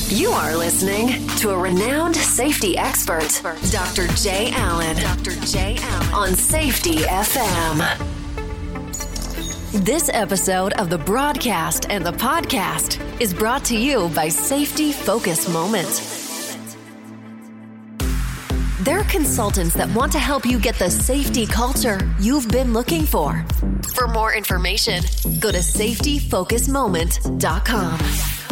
You are listening to a renowned safety expert, Dr. Jay Allen. On Safety FM. This episode of the broadcast and the podcast is brought to you by Safety Focus Moment. They're consultants that want to help you get the safety culture you've been looking for. For more information, go to safetyfocusmoment.com.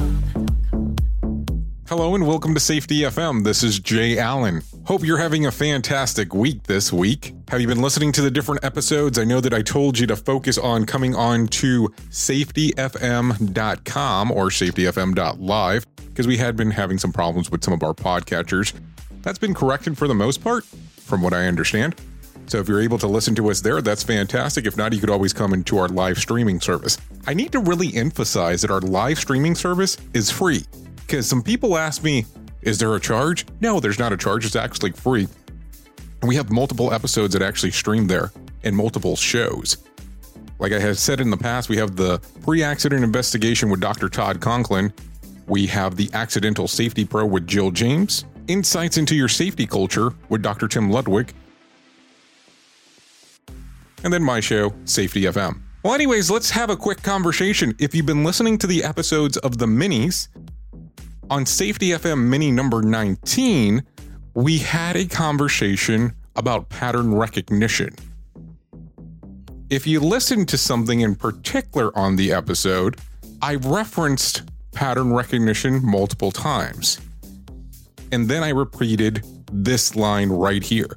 Hello and welcome to Safety FM. This is Jay Allen. Hope you're having a fantastic week this week. Have you been listening to the different episodes? I know that I told you to focus on coming on to safetyfm.com or safetyfm.live because we had been having some problems with some of our podcatchers. That's been corrected for the most part, from what I understand. So if you're able to listen to us there, that's fantastic. If not, you could always come into our live streaming service. I need to really emphasize that our live streaming service is free. Because some people ask me, is there a charge? No, there's not a charge. It's actually free. And we have multiple episodes that actually stream there and multiple shows. Like I have said in the past, we have the pre-accident investigation with Dr. Todd Conklin. We have the Accidental Safety Pro with Jill James. Insights into your safety culture with Dr. Tim Ludwig. And then my show, Safety FM. Well, anyways, let's have a quick conversation. If you've been listening to the episodes of the minis, on Safety FM mini number 19, we had a conversation about pattern recognition. If you listen to something in particular on the episode, I referenced pattern recognition multiple times. And then I repeated this line right here.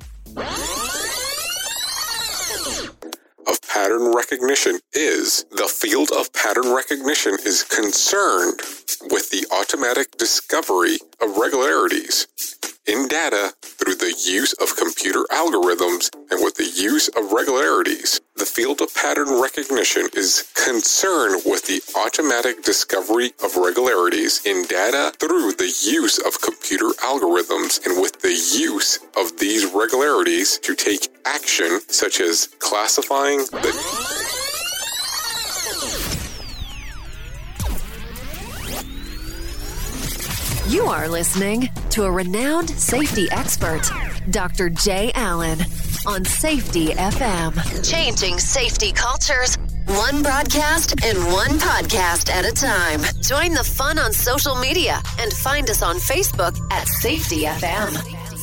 Of pattern recognition is, the field of pattern recognition is concerned with the automatic discovery of regularities in data through the use of computer algorithms and with the use of regularities. The field of pattern recognition is concerned with the automatic discovery of regularities in data through the use of computer algorithms and with the use of these regularities to take action such as classifying the You are listening to a renowned safety expert, Dr. Jay Allen, on Safety FM. Changing safety cultures, one broadcast and one podcast at a time. Join the fun on social media and find us on Facebook at Safety FM.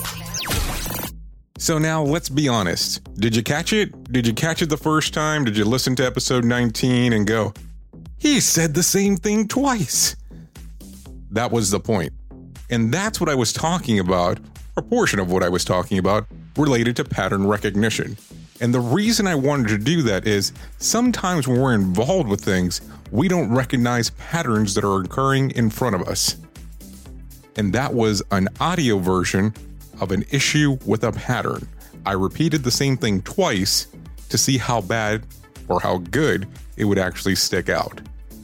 So now let's be honest. Did you catch it? Did you catch it the first time? Did you listen to episode 19 and go, he said the same thing twice? That was the point. And that's what I was talking about, a portion of what I was talking about, related to pattern recognition. And the reason I wanted to do that is sometimes when we're involved with things, we don't recognize patterns that are occurring in front of us. And that was an audio version of an issue with a pattern. I repeated the same thing twice to see how bad or how good it would actually stick out.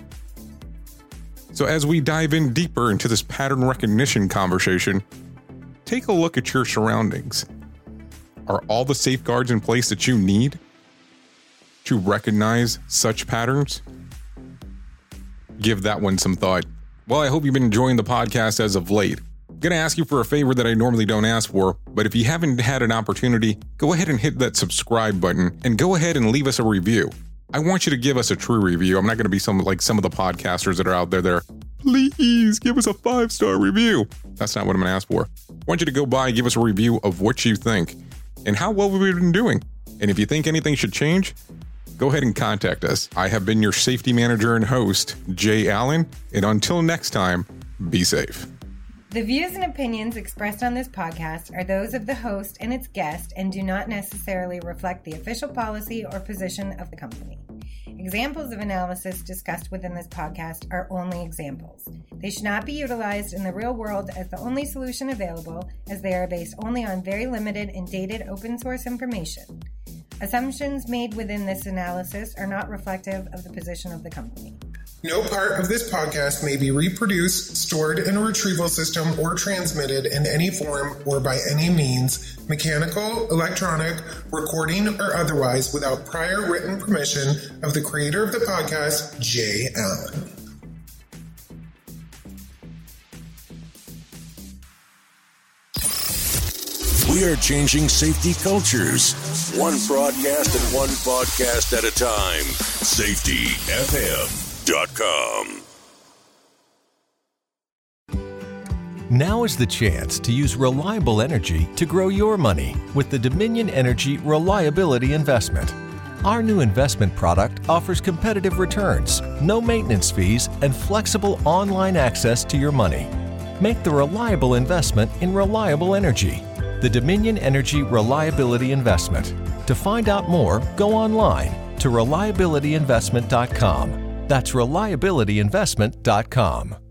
So as we dive in deeper into this pattern recognition conversation, take a look at your surroundings. Are all the safeguards in place that you need to recognize such patterns? Give that one some thought. Well, I hope you've been enjoying the podcast as of late. I'm going to ask you for a favor that I normally don't ask for, but if you haven't had an opportunity, go ahead and hit that subscribe button and go ahead and leave us a review. I want you to give us a true review. I'm not going to be some of the podcasters that are out there. Please give us a 5-star review. That's not what I'm going to ask for. I want you to go by and give us a review of what you think and how well we've been doing. And if you think anything should change, go ahead and contact us. I have been your safety manager and host, Jay Allen. And until next time, be safe. The views and opinions expressed on this podcast are those of the host and its guest and do not necessarily reflect the official policy or position of the company. Examples of analysis discussed within this podcast are only examples. They should not be utilized in the real world as the only solution available, as they are based only on very limited and dated open source information. Assumptions made within this analysis are not reflective of the position of the company. No part of this podcast may be reproduced, stored in a retrieval system, or transmitted in any form or by any means, mechanical, electronic, recording, or otherwise, without prior written permission of the creator of the podcast, Jay Allen. We are changing safety cultures. One broadcast and one podcast at a time. SafetyFM.com. Now is the chance to use reliable energy to grow your money with the Dominion Energy Reliability Investment. Our new investment product offers competitive returns, no maintenance fees, and flexible online access to your money. Make the reliable investment in reliable energy. The Dominion Energy Reliability Investment. To find out more, go online to reliabilityinvestment.com. That's reliabilityinvestment.com.